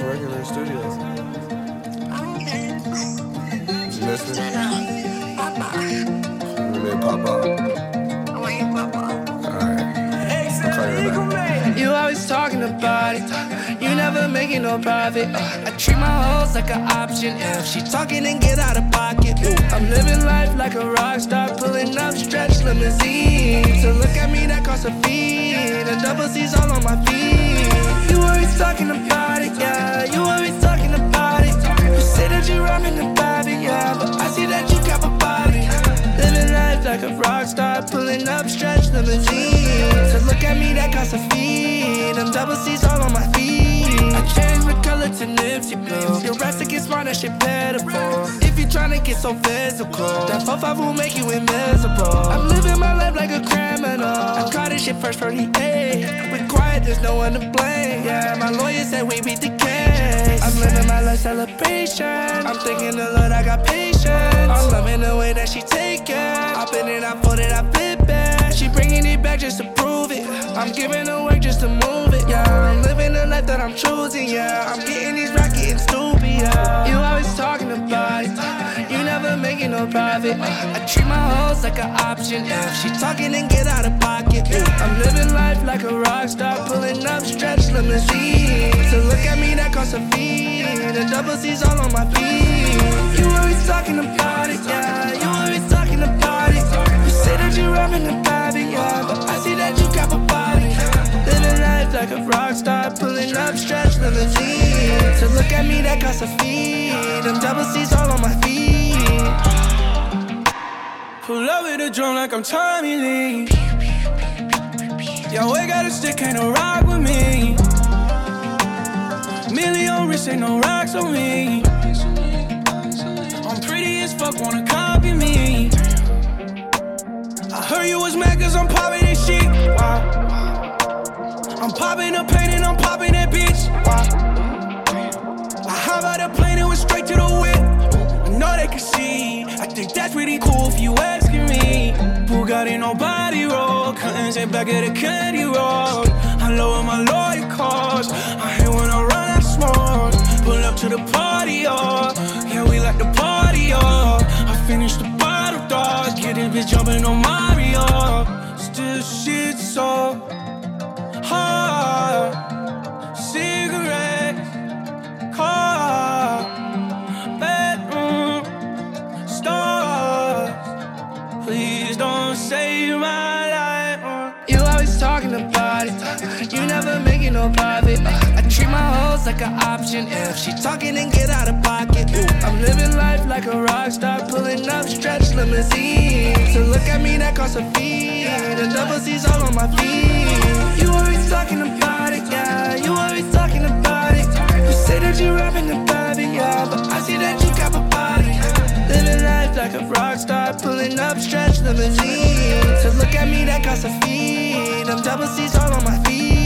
working in the studios. Did you miss me? You made pop up. You always talking about it. You never making no profit. I treat my hoes like an option. If she talking, then get out of pocket. I'm living life like a rock star, pulling up stretch limousines. So look at me, that costs a fee. The double C's all on my feet. You always talking about it, yeah. You always talking about it. You say that you rockin' the body, yeah, but I see that you got a body. Living life like a rock star, pulling up stretch limousines. So look at me, that costs a fee. Them double C's all on my feet. I changed the color to Nipsey Blue. Your rest to get smart, that shit pitiful. If you tryna get so physical, that 4-5 will make you invisible. I'm living my life like a criminal. I caught this shit first 48. We quiet, there's no one to blame. Yeah, my lawyer said we beat the case. I'm living my life celebration. I'm thinking the Lord, I got patience. I'm loving the way that she take it. I been it, I put it, I flip it. She bringing it back just to prove it. I'm giving her work just to move it, yeah. I'm living the life that I'm choosing, yeah. I'm getting these racks, getting stupid, yeah. You always talking about it. You never making no profit. I treat my hoes like an option. If she talking, then get out of pocket. I'm living life like a rock star, pulling up stretch limousines. So look at me, that costs a fee. The double C's all on my feet. You always talking about it, yeah. You always talking about it. You say that you rapping the body, yeah, but I see that you got a body. Living life like a rock star, pulling up stretch limousines. So look at me, that costs a fee. Them double C's all on my feet. Pull up with a drum like I'm Tommy Lee. Yo, we got a stick, ain't no rock with me. Million wrist, ain't no rocks on me. I'm pretty as fuck, wanna copy me. I heard you was mad cause I'm popping this shit. Wow. I'm popping the pain and I'm popping that bitch. Wow. I hop out the plane and went straight to the whip. I know they can see. I think that's pretty cool if you asking me. Bugatti, nobody roll. Curtains in back of the candy roll. I lower my lawyer calls. I hate when I run out of smoke. Pull up to the party, oh. Yeah, we like the party, oh. I finished the bottle, dog. Get this bitch jumping on Mario. Still shit so hard. Cigarettes, car, bedroom, stars. Please don't save my life. You always talking about it. You never making no profit. I treat my hoes like an option. If she talking, then get out of pocket. I'm living life like a rock star, pulling up stretch limousines. So look at me, that costs a fee. The double C's all on my feet. You always talking about it, yeah. You always talking about it. You say that you rapping the body, yeah, but I see that you got a body. Living life like a rock star, pulling up stretch limousines. So look at me, that costs a fee. Them double C's all on my feet.